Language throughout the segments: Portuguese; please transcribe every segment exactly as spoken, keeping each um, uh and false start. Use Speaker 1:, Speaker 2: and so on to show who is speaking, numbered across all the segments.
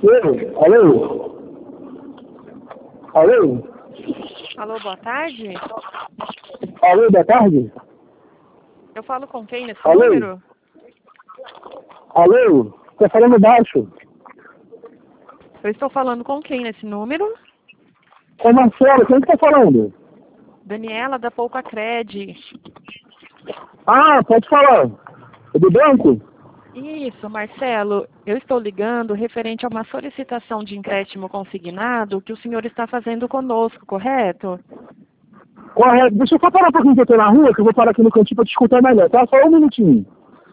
Speaker 1: Oi, alô? Alô?
Speaker 2: Alô, boa tarde.
Speaker 1: Alô, boa tarde?
Speaker 2: Eu falo com quem nesse
Speaker 1: Alô?
Speaker 2: número?
Speaker 1: Alô? Tô falando baixo.
Speaker 2: Eu estou falando com quem nesse número?
Speaker 1: Com Marcelo, quem que tá falando?
Speaker 2: Daniela, da Poupa Cred.
Speaker 1: Ah, pode falar. É do banco?
Speaker 2: Isso, Marcelo. Eu estou ligando referente a uma solicitação de empréstimo consignado que o senhor está fazendo conosco, correto?
Speaker 1: Correto. Deixa eu só parar um pouquinho que eu tô na rua, que eu vou parar aqui no cantinho pra te escutar melhor, tá? Só um minutinho.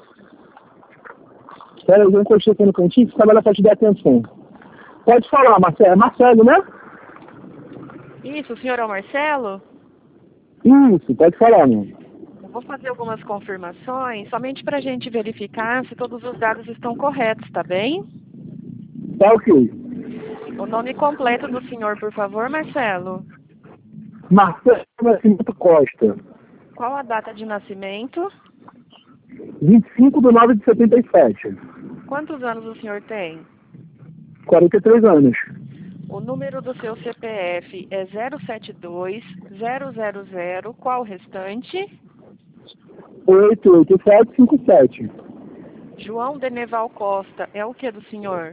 Speaker 1: Pera aí, eu encostei aqui no cantinho, que trabalha pra te dar atenção. Pode falar, Marcelo. É Marcelo, né?
Speaker 2: Isso, o senhor é o Marcelo?
Speaker 1: Isso, pode falar, meu.
Speaker 2: Eu vou fazer algumas confirmações, somente para a gente verificar se todos os dados estão corretos, tá bem?
Speaker 1: Tá ok.
Speaker 2: O nome completo do senhor, por favor, Marcelo.
Speaker 1: Marcelo Nascimento Costa.
Speaker 2: Qual a data de nascimento?
Speaker 1: vinte e cinco de nove de setenta e sete.
Speaker 2: Quantos anos o senhor tem?
Speaker 1: quarenta e três anos.
Speaker 2: O número do seu C P F é zero sete dois zero zero zero. Qual o restante?
Speaker 1: oito oito sete cinco sete.
Speaker 2: João Deneval Costa é o que do senhor?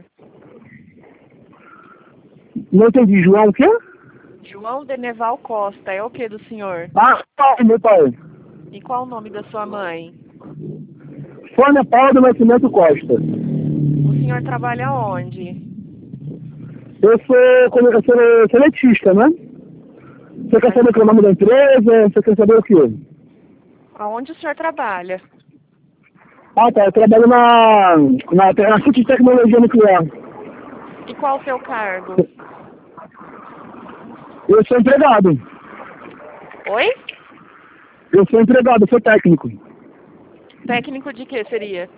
Speaker 1: Não entendi, João, o quê?
Speaker 2: João Deneval Costa é o que do senhor?
Speaker 1: Ah, pai, meu pai.
Speaker 2: E qual o nome da sua mãe?
Speaker 1: Sônia Paula do Nascimento Costa.
Speaker 2: O senhor trabalha onde?
Speaker 1: Eu sou, como eu sou seletista, né? Você quer saber qual é o nome da empresa? Você quer saber o quê?
Speaker 2: Aonde o senhor trabalha?
Speaker 1: Ah, tá. Eu trabalho na, na, na City de Tecnologia Nuclear.
Speaker 2: E qual o seu cargo?
Speaker 1: Eu sou empregado.
Speaker 2: Oi?
Speaker 1: Eu sou empregado, eu sou técnico.
Speaker 2: Técnico de que seria?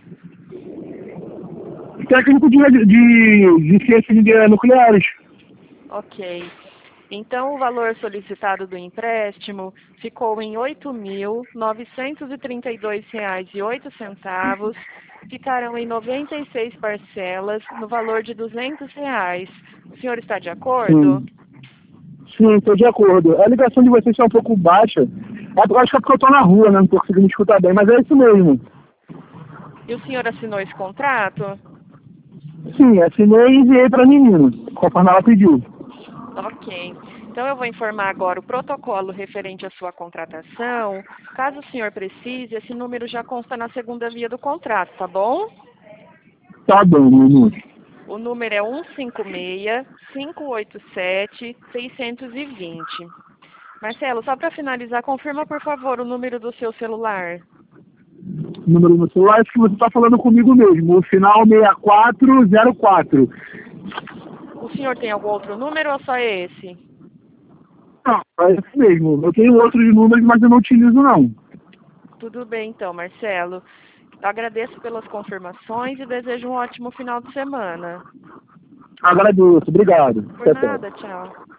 Speaker 1: Técnico de, de, de ciências de nucleares.
Speaker 2: Ok. Então, o valor solicitado do empréstimo ficou em oito mil novecentos e trinta e dois reais e oito centavos. Ficarão em noventa e seis parcelas, no valor de duzentos reais. O senhor está de acordo?
Speaker 1: Sim. Sim, estou de acordo. A ligação de vocês está um pouco baixa. Eu acho que é porque eu estou na rua, né? Não estou conseguindo escutar bem, mas é isso mesmo.
Speaker 2: E o senhor assinou esse contrato?
Speaker 1: Sim, assinei e enviei para a menina, conforme ela pediu.
Speaker 2: Ok. Então, eu vou informar agora o protocolo referente à sua contratação. Caso o senhor precise, esse número já consta na segunda via do contrato, tá bom?
Speaker 1: Tá bom, menino.
Speaker 2: O número é um cinco seis, cinco oito sete, seis dois zero. Marcelo, só para finalizar, confirma, por favor, o número do seu celular.
Speaker 1: Número no celular, acho que você está falando comigo mesmo. O final seis quatro zero quatro.
Speaker 2: O senhor tem algum outro número ou só esse?
Speaker 1: Não, é esse mesmo. Eu tenho outros números, mas eu não utilizo, não.
Speaker 2: Tudo bem, então, Marcelo. Eu agradeço pelas confirmações e desejo um ótimo final de semana.
Speaker 1: Agradeço. Obrigado.
Speaker 2: Por
Speaker 1: Até.
Speaker 2: nada, tchau.